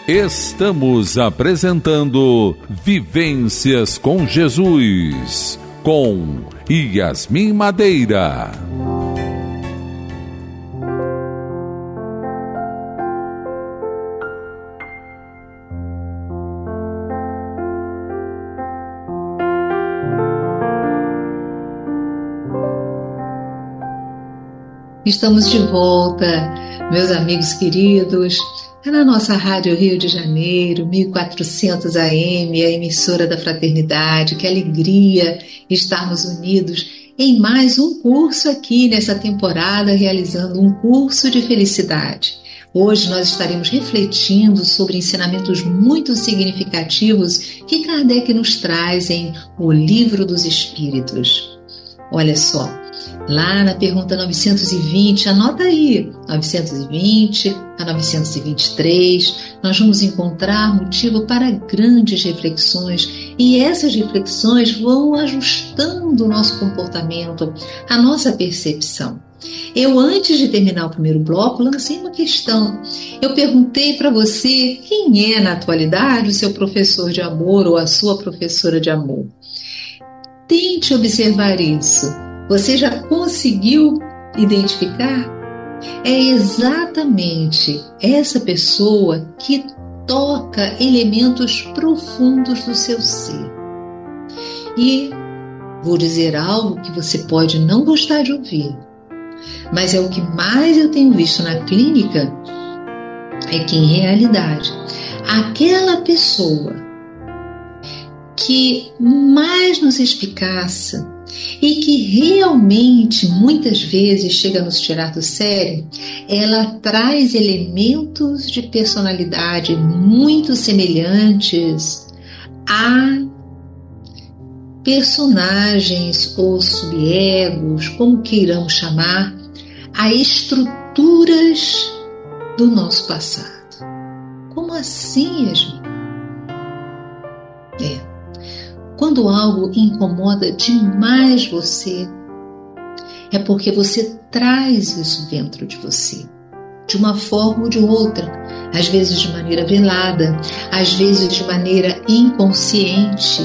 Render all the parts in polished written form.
Estamos apresentando Vivências com Jesus, com Yasmin Madeira. Estamos de volta, meus amigos queridos, na nossa Rádio Rio de Janeiro, 1400 AM, a emissora da Fraternidade. Que alegria estarmos unidos em mais um curso aqui nessa temporada, realizando um curso de felicidade. Hoje nós estaremos refletindo sobre ensinamentos muito significativos que Kardec nos traz em O Livro dos Espíritos. Olha só. Lá na pergunta 920, anota aí, 920 a 923, nós vamos encontrar motivo para grandes reflexões, e essas reflexões vão ajustando o nosso comportamento, a nossa percepção. Eu, antes de terminar o primeiro bloco, lancei uma questão. Eu perguntei para você quem é, na atualidade, o seu professor de amor ou a sua professora de amor. Tente observar isso. Você já conseguiu identificar? É exatamente essa pessoa que toca elementos profundos do seu ser. E vou dizer algo que você pode não gostar de ouvir, mas é o que mais eu tenho visto na clínica, é que em realidade, aquela pessoa que mais nos espicaça, e que realmente muitas vezes chega a nos tirar do sério, ela traz elementos de personalidade muito semelhantes a personagens ou subegos, como queiramos chamar, a estruturas do nosso passado. Como assim, Yasmin? Quando algo incomoda demais você, é porque você traz isso dentro de você, de uma forma ou de outra, às vezes de maneira velada, às vezes de maneira inconsciente,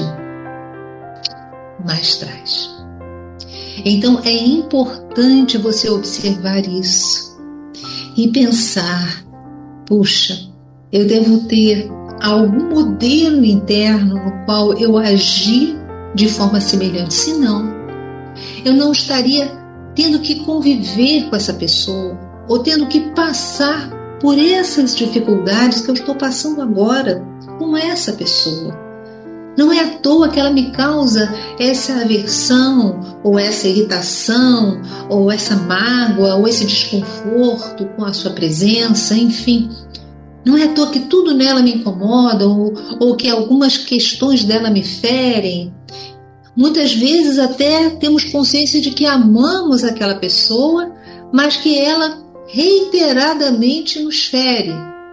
mas traz. Então é importante você observar isso e pensar, puxa, eu devo ter algum modelo interno no qual eu agi de forma semelhante. Se não, eu não estaria tendo que conviver com essa pessoa ou tendo que passar por essas dificuldades que eu estou passando agora com essa pessoa. Não é à toa que ela me causa essa aversão, ou essa irritação, ou essa mágoa, ou esse desconforto com a sua presença, enfim. Não é à toa que tudo nela me incomoda, ou que algumas questões dela me ferem. Muitas vezes até temos consciência de que amamos aquela pessoa, mas que ela reiteradamente nos fere.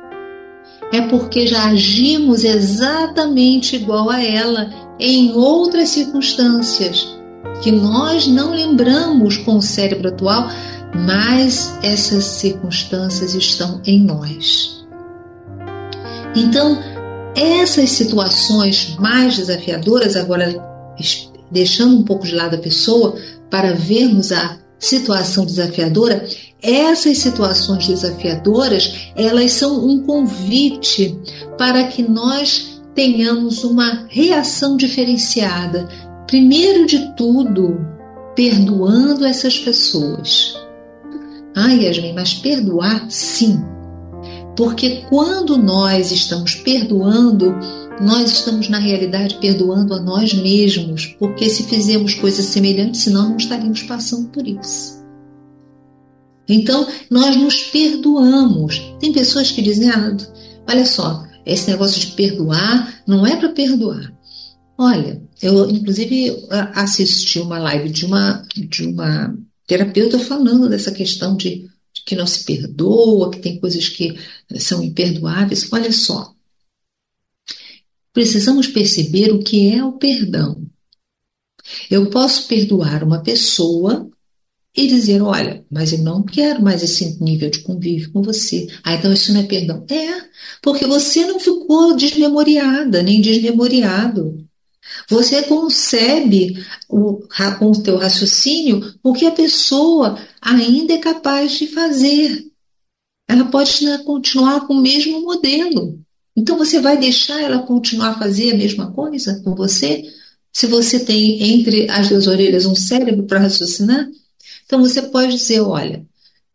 É porque já agimos exatamente igual a ela em outras circunstâncias, que nós não lembramos com o cérebro atual, mas essas circunstâncias estão em nós. Então, essas situações mais desafiadoras, agora deixando um pouco de lado a pessoa para vermos a situação desafiadora, essas situações desafiadoras, elas são um convite para que nós tenhamos uma reação diferenciada. Primeiro de tudo, perdoando essas pessoas. Yasmin, mas perdoar, sim. Porque quando nós estamos perdoando, nós estamos na realidade perdoando a nós mesmos, porque se fizermos coisas semelhantes, senão não estaríamos passando por isso. Então, nós nos perdoamos. Tem pessoas que dizem, olha só, esse negócio de perdoar não é para perdoar. Olha, eu inclusive assisti uma live de uma terapeuta falando dessa questão de que não se perdoa, que tem coisas que são imperdoáveis. Olha só, precisamos perceber o que é o perdão. Eu posso perdoar uma pessoa e dizer, olha, mas eu não quero mais esse nível de convívio com você. Ah, então isso não é perdão. É, porque você não ficou desmemoriada, nem desmemoriado. Você concebe com o teu raciocínio o que a pessoa ainda é capaz de fazer. Ela pode continuar com o mesmo modelo. Então você vai deixar ela continuar a fazer a mesma coisa com você? Se você tem entre as duas orelhas um cérebro para raciocinar? Então você pode dizer, olha,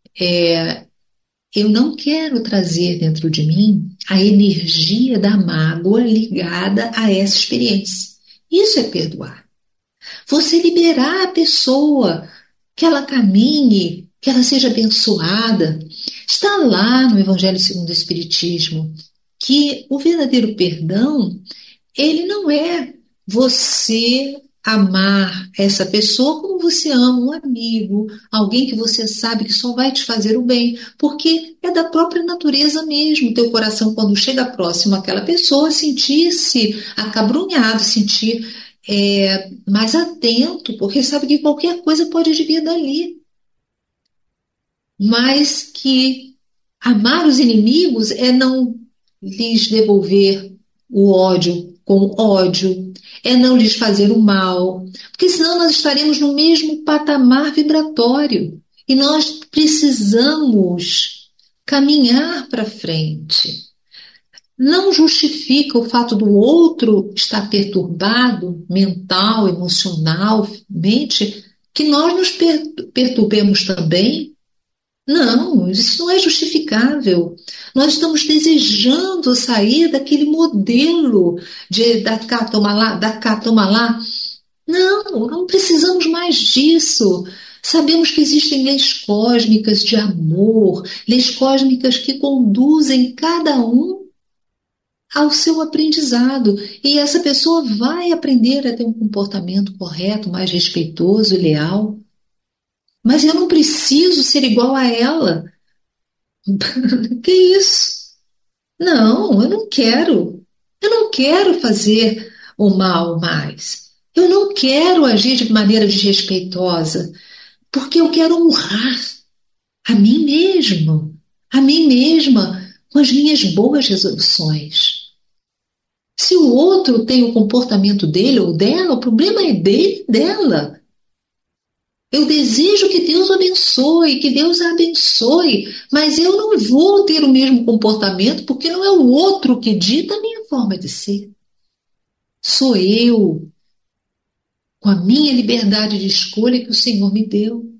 eu não quero trazer dentro de mim a energia da mágoa ligada a essa experiência. Isso é perdoar. Você liberar a pessoa, que ela caminhe, que ela seja abençoada. Está lá no Evangelho segundo o Espiritismo que o verdadeiro perdão, ele não é você amar essa pessoa como você ama um amigo, alguém que você sabe que só vai te fazer o bem, porque é da própria natureza mesmo, teu coração quando chega próximo àquela pessoa, sentir-se acabrunhado, sentir mais atento, porque sabe que qualquer coisa pode vir dali, mas que amar os inimigos é não lhes devolver o ódio com ódio, é não lhes fazer o mal, porque senão nós estaremos no mesmo patamar vibratório e nós precisamos caminhar para frente. Não justifica o fato do outro estar perturbado, mental, emocionalmente, que nós nos perturbemos também. Não, isso não é justificável. Nós estamos desejando sair daquele modelo da cá, toma lá. Não, não precisamos mais disso. Sabemos que existem leis cósmicas de amor, leis cósmicas que conduzem cada um ao seu aprendizado. E essa pessoa vai aprender a ter um comportamento correto, mais respeitoso e leal. Mas eu não preciso ser igual a ela. Que isso? Não, eu não quero. Eu não quero fazer o mal mais. Eu não quero agir de maneira desrespeitosa, porque eu quero honrar a mim mesmo, a mim mesma, com as minhas boas resoluções. Se o outro tem o comportamento dele ou dela, o problema é dele e dela. Eu desejo que Deus o abençoe, que Deus a abençoe, mas eu não vou ter o mesmo comportamento porque não é o outro que dita a minha forma de ser. Sou eu, com a minha liberdade de escolha que o Senhor me deu.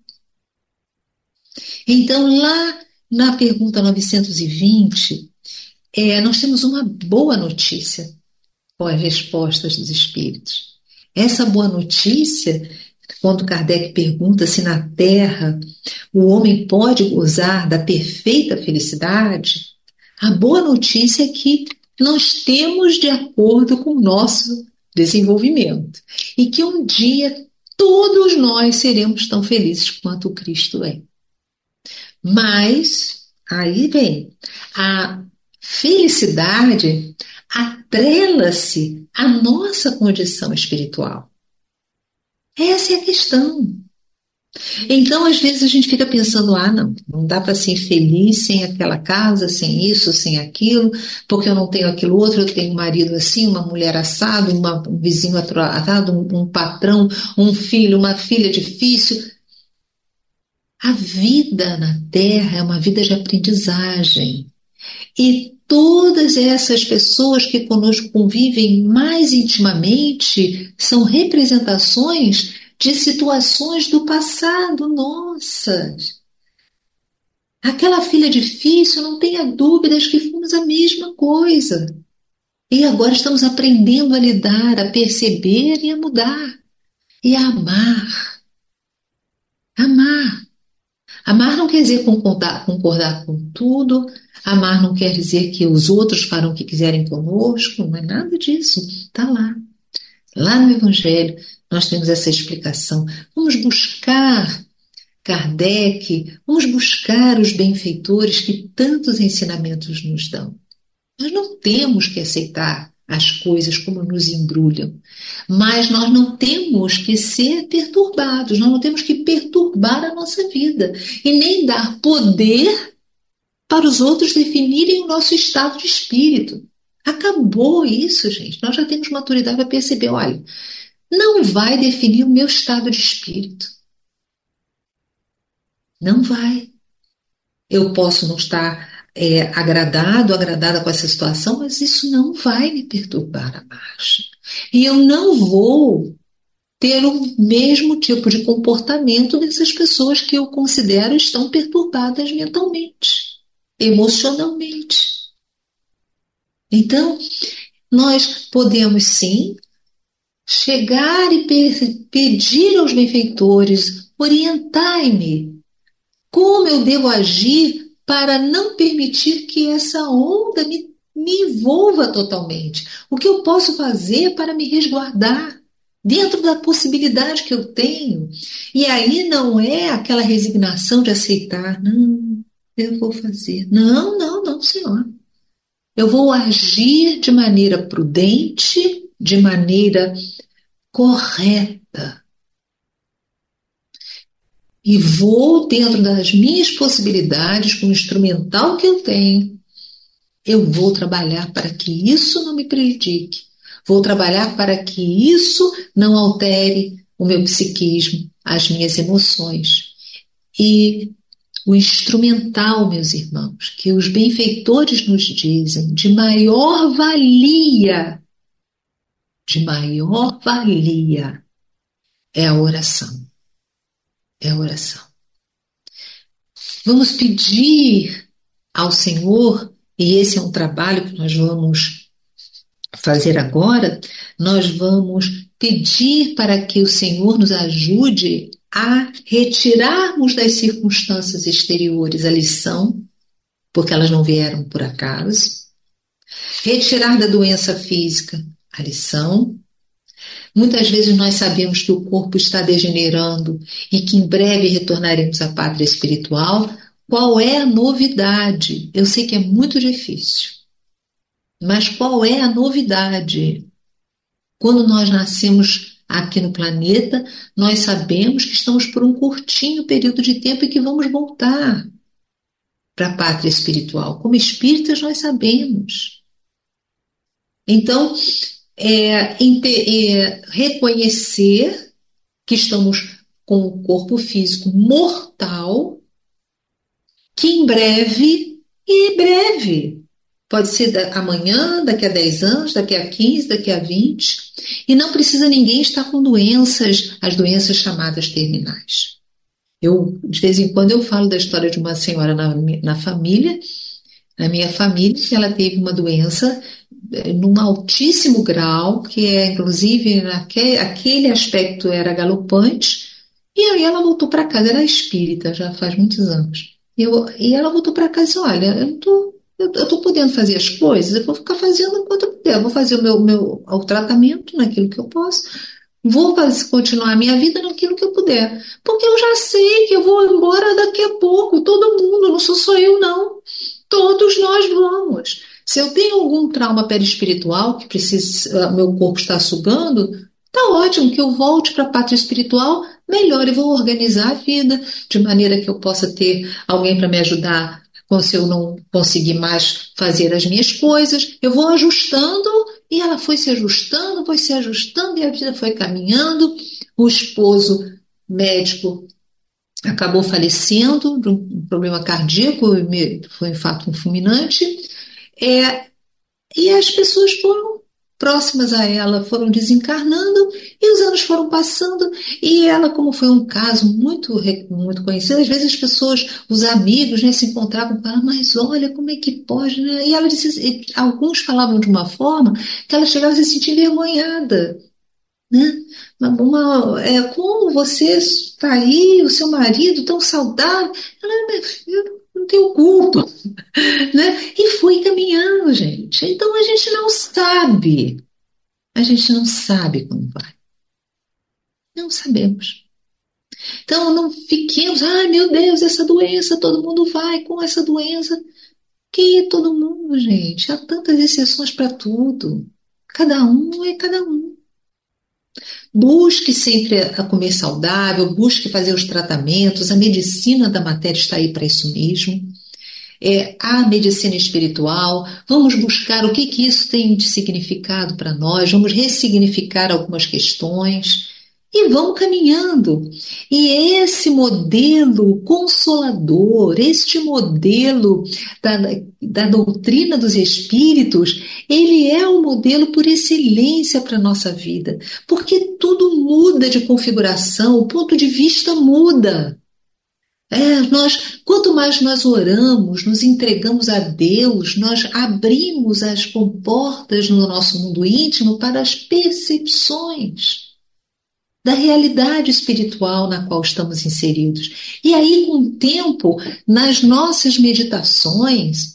Então, lá na pergunta 920, nós temos uma boa notícia com as respostas dos espíritos. Essa boa notícia, quando Kardec pergunta se na Terra o homem pode gozar da perfeita felicidade, a boa notícia é que nós temos de acordo com o nosso desenvolvimento e que um dia todos nós seremos tão felizes quanto o Cristo é. Mas, aí vem, a felicidade atrela-se à nossa condição espiritual. Essa é a questão. Então, às vezes, a gente fica pensando, não dá para ser feliz sem aquela casa, sem isso, sem aquilo, porque eu não tenho aquilo outro, eu tenho um marido assim, uma mulher assado, um vizinho assado, um patrão, um filho, uma filha difícil. A vida na Terra é uma vida de aprendizagem. E todas essas pessoas que conosco convivem mais intimamente são representações de situações do passado nossas. Aquela filha difícil, não tenha dúvidas que fomos a mesma coisa. E agora estamos aprendendo a lidar, a perceber e a mudar. E a amar. Amar. Amar não quer dizer concordar com tudo. Amar não quer dizer que os outros farão o que quiserem conosco. Não é nada disso. Está lá. Lá no Evangelho nós temos essa explicação. Vamos buscar Kardec, vamos buscar os benfeitores que tantos ensinamentos nos dão. Nós não temos que aceitar as coisas, como nos embrulham. Mas nós não temos que ser perturbados, nós não temos que perturbar a nossa vida e nem dar poder para os outros definirem o nosso estado de espírito. Acabou isso, gente. Nós já temos maturidade para perceber, olha, não vai definir o meu estado de espírito. Não vai. Eu posso não estar agradada com essa situação, mas isso não vai me perturbar a marcha. E eu não vou ter o mesmo tipo de comportamento dessas pessoas que eu considero estão perturbadas mentalmente, emocionalmente. Então, nós podemos sim chegar e pedir aos benfeitores, orientai-me como eu devo agir para não permitir que essa onda me envolva totalmente. O que eu posso fazer para me resguardar dentro da possibilidade que eu tenho? E aí não é aquela resignação de aceitar, não, eu vou fazer. Não, não, não, senhor. Eu vou agir de maneira prudente, de maneira correta. E vou, dentro das minhas possibilidades, com o instrumental que eu tenho, eu vou trabalhar para que isso não me prejudique. Vou trabalhar para que isso não altere o meu psiquismo, as minhas emoções. E o instrumental, meus irmãos, que os benfeitores nos dizem, de maior valia, é a oração. É a oração. Vamos pedir ao Senhor, e esse é um trabalho que nós vamos fazer agora, nós vamos pedir para que o Senhor nos ajude a retirarmos das circunstâncias exteriores a lição, porque elas não vieram por acaso, retirar da doença física a lição. Muitas vezes nós sabemos que o corpo está degenerando e que em breve retornaremos à pátria espiritual. Qual é a novidade? Eu sei que é muito difícil, mas qual é a novidade? Quando nós nascemos aqui no planeta, nós sabemos que estamos por um curtinho período de tempo e que vamos voltar para a pátria espiritual. Como espíritas, nós sabemos. Então, reconhecer que estamos com o corpo físico mortal, que em breve, pode ser amanhã, daqui a 10 anos, daqui a 15, daqui a 20, e não precisa ninguém estar com doenças, as doenças chamadas terminais. De vez em quando eu falo da história de uma senhora na minha família, que ela teve uma doença num altíssimo grau, que inclusive aquele aspecto era galopante, e aí ela voltou para casa, era espírita, já faz muitos anos. E ela voltou para casa e disse, olha, eu estou podendo fazer as coisas, eu vou ficar fazendo enquanto eu puder, eu vou fazer o tratamento naquilo que eu posso, vou continuar a minha vida naquilo que eu puder, porque eu já sei que eu vou embora daqui a pouco, todo mundo, não sou só eu não, todos nós vamos. Se eu tenho algum trauma perispiritual que meu corpo está sugando, tá ótimo que eu volte para a pátria espiritual, melhor, eu vou organizar a vida de maneira que eu possa ter alguém para me ajudar se eu não conseguir mais fazer as minhas coisas. Eu vou ajustando, e ela foi se ajustando, e a vida foi caminhando. O esposo médico acabou falecendo de um problema cardíaco, foi um infarto fulminante. E as pessoas foram próximas a ela, foram desencarnando e os anos foram passando, e ela, como foi um caso muito, muito conhecido, às vezes as pessoas, os amigos, né, se encontravam com ela, mas olha, como é que pode, né? E ela disse, alguns falavam de uma forma que ela chegava a se sentir envergonhada, né? Como você está aí, o seu marido tão saudável, eu não tenho culpa, né? E foi caminhando, gente. Então a gente não sabe como vai. Não sabemos. Então não fiquemos, ai meu Deus, essa doença, todo mundo vai com essa doença. Que todo mundo, gente, há tantas exceções para tudo. Cada um é cada um. Busque sempre a comer saudável, busque fazer os tratamentos, a medicina da matéria está aí para isso mesmo. A medicina espiritual, vamos buscar o que isso tem de significado para nós, vamos ressignificar algumas questões e vamos caminhando. E esse modelo consolador, este modelo da doutrina dos espíritos, ele é o modelo por excelência para a nossa vida, porque tudo muda de configuração, o ponto de vista muda. Quanto mais nós oramos, nos entregamos a Deus, nós abrimos as comportas no nosso mundo íntimo para as percepções da realidade espiritual na qual estamos inseridos. E aí, com o tempo, nas nossas meditações,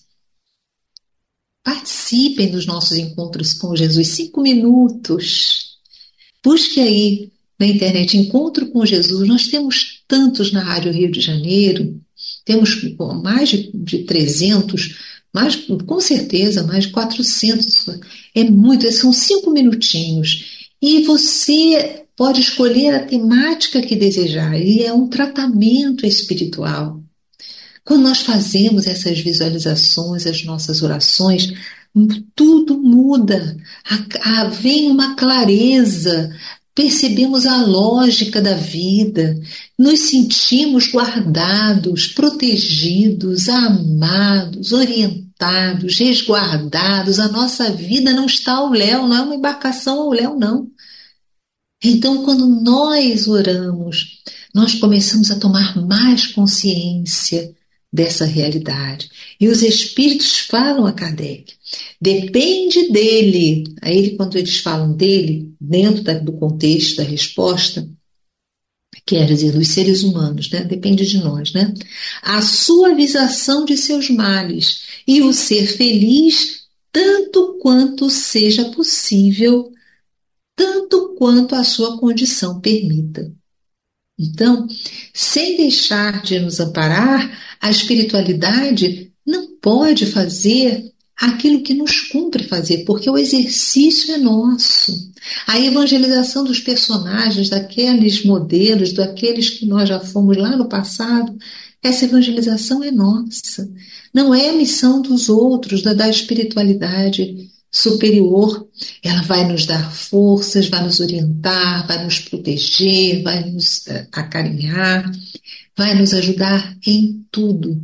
participem dos nossos encontros com Jesus, 5 minutos. Busque aí na internet Encontro com Jesus. Nós temos tantos na Rádio Rio de Janeiro, temos mais de 300, mais, com certeza mais de 400. É muito, são 5 minutinhos. E você pode escolher a temática que desejar, e é um tratamento espiritual. Quando nós fazemos essas visualizações, as nossas orações, tudo muda, vem uma clareza, percebemos a lógica da vida, nos sentimos guardados, protegidos, amados, orientados, resguardados. A nossa vida não está ao léu, não é uma embarcação ao léu, não. Então, quando nós oramos, nós começamos a tomar mais consciência dessa realidade. E os espíritos falam a Kardec, depende dele. Aí, quando eles falam dele, dentro do contexto da resposta, quer dizer, dos seres humanos, né? Depende de nós, né? A suavização de seus males e o ser feliz tanto quanto seja possível, tanto quanto a sua condição permita. Então, sem deixar de nos amparar, a espiritualidade não pode fazer aquilo que nos cumpre fazer, porque o exercício é nosso. A evangelização dos personagens, daqueles modelos, daqueles que nós já fomos lá no passado, essa evangelização é nossa. Não é a missão dos outros, da espiritualidade superior. Ela vai nos dar forças, vai nos orientar, vai nos proteger, vai nos acarinhar, vai nos ajudar em tudo.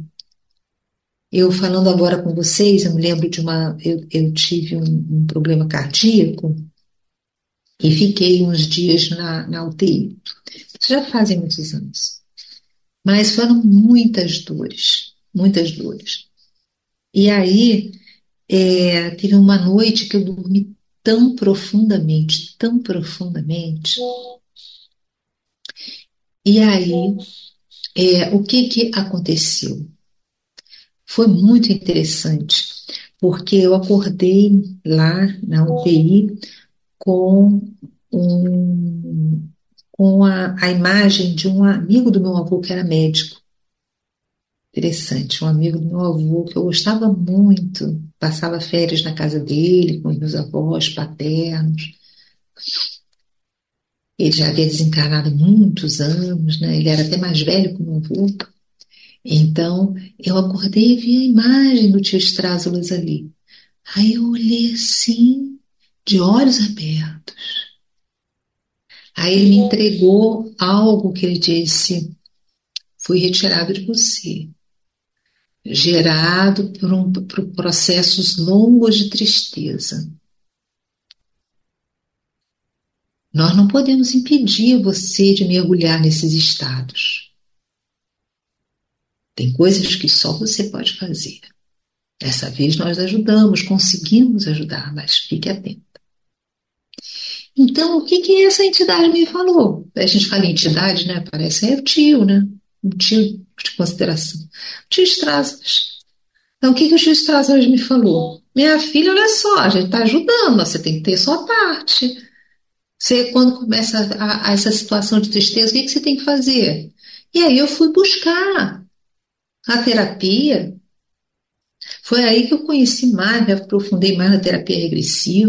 Eu falando agora com vocês, eu me lembro de eu tive um problema cardíaco e fiquei uns dias na UTI. Isso já fazem muitos anos. Mas foram muitas dores, muitas dores. E aí, teve uma noite que eu dormi tão profundamente, tão profundamente. E aí, o que aconteceu? Foi muito interessante, porque eu acordei lá na UTI com a imagem de um amigo do meu avô que era médico. Interessante, um amigo do meu avô que eu gostava muito, passava férias na casa dele com os meus avós paternos. Ele já havia desencarnado há muitos anos, né? Ele era até mais velho que o meu avô. Então, eu acordei e vi a imagem do tio Strázulas ali. Aí eu olhei assim, de olhos abertos. Aí ele me entregou algo que ele disse: fui retirado de você, gerado por processos longos de tristeza. Nós não podemos impedir você de mergulhar nesses estados. Tem coisas que só você pode fazer. Dessa vez nós ajudamos, conseguimos ajudar, mas fique atento. Então, o que essa entidade me falou? A gente fala em entidade, né? Parece o tio, né? Um tio de consideração. O tio Strázulas. Então, o que o tio Strázulas me falou? Minha filha, olha só, a gente está ajudando, mas você tem que ter sua parte. Você, quando começa essa situação de tristeza, o que você tem que fazer? E aí eu fui buscar a terapia. Foi aí que eu conheci mais, me aprofundei mais na terapia regressiva.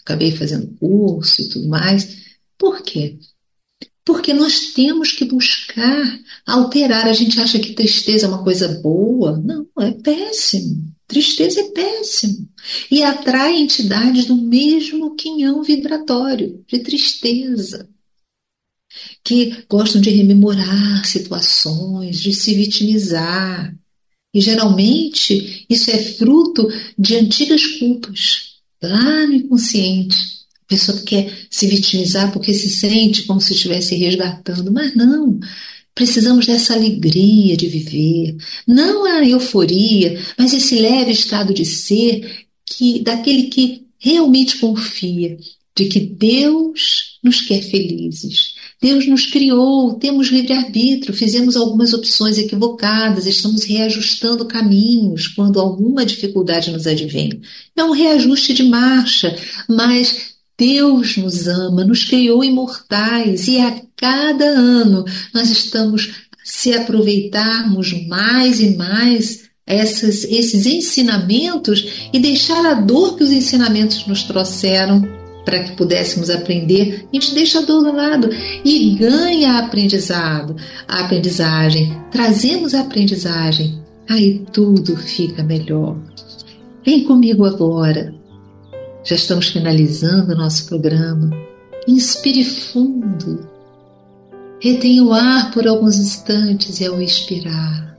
acabei fazendo curso e tudo mais. Por quê? Porque nós temos que buscar alterar. A gente acha que tristeza é uma coisa boa. Não, é péssimo. Tristeza é péssimo. E atrai entidades do mesmo quinhão vibratório de tristeza, que gostam de rememorar situações, de se vitimizar. E geralmente isso é fruto de antigas culpas, lá no inconsciente. A pessoa quer se vitimizar porque se sente como se estivesse resgatando, mas não. Precisamos dessa alegria de viver, não a euforia, mas esse leve estado de ser daquele que realmente confia de que Deus nos quer felizes. Deus nos criou, temos livre-arbítrio, fizemos algumas opções equivocadas, estamos reajustando caminhos quando alguma dificuldade nos advém. É um reajuste de marcha, mas Deus nos ama, nos criou imortais e a cada ano nós estamos, se aproveitarmos mais e mais esses ensinamentos e deixar a dor que os ensinamentos nos trouxeram para que pudéssemos aprender, a gente deixa a dor do lado e ganha a aprendizagem, trazemos a aprendizagem, aí tudo fica melhor. Vem comigo agora. Já estamos finalizando o nosso programa. Inspire fundo. Retenha o ar por alguns instantes e ao expirar,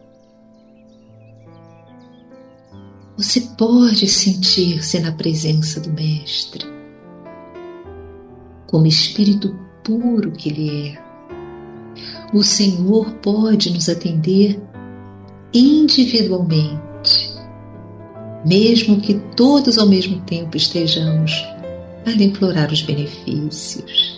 você pode sentir-se na presença do Mestre, como espírito puro que Ele é. O Senhor pode nos atender individualmente, mesmo que todos ao mesmo tempo estejamos a lhe implorar os benefícios.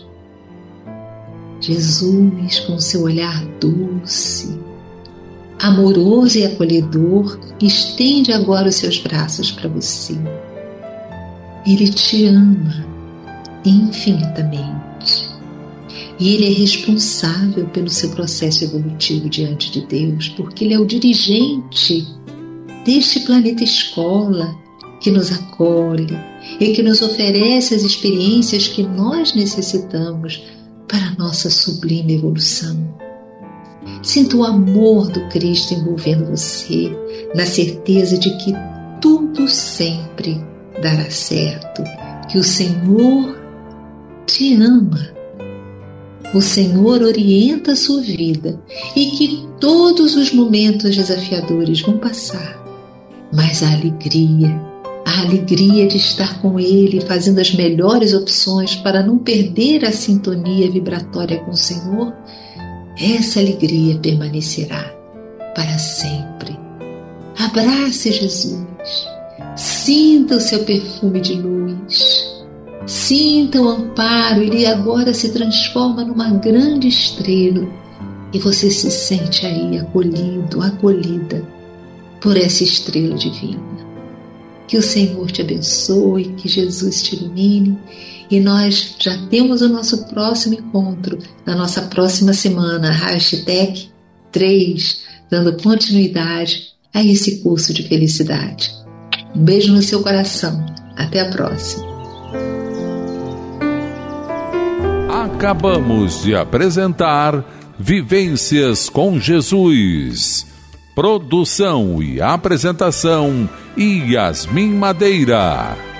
Jesus, com seu olhar doce, amoroso e acolhedor, estende agora os seus braços para você. Ele te ama infinitamente e Ele é responsável pelo seu processo evolutivo diante de Deus, porque Ele é o dirigente deste planeta escola que nos acolhe e que nos oferece as experiências que nós necessitamos para a nossa sublime evolução. Sinta o amor do Cristo envolvendo você, na certeza de que tudo sempre dará certo, que o Senhor te ama. O Senhor orienta a sua vida e que todos os momentos desafiadores vão passar, mas a alegria de estar com Ele, fazendo as melhores opções para não perder a sintonia vibratória com o Senhor, essa alegria permanecerá para sempre. Abrace Jesus, sinta o seu perfume de luz, sinta o amparo, Ele agora se transforma numa grande estrela e você se sente aí acolhido, acolhida por essa estrela divina. Que o Senhor te abençoe, que Jesus te ilumine. E nós já temos o nosso próximo encontro na nossa próxima semana, hashtag 3, dando continuidade a esse curso de felicidade. Um beijo no seu coração. Até a próxima. Acabamos de apresentar Vivências com Jesus. Produção e apresentação Yasmin Madeira.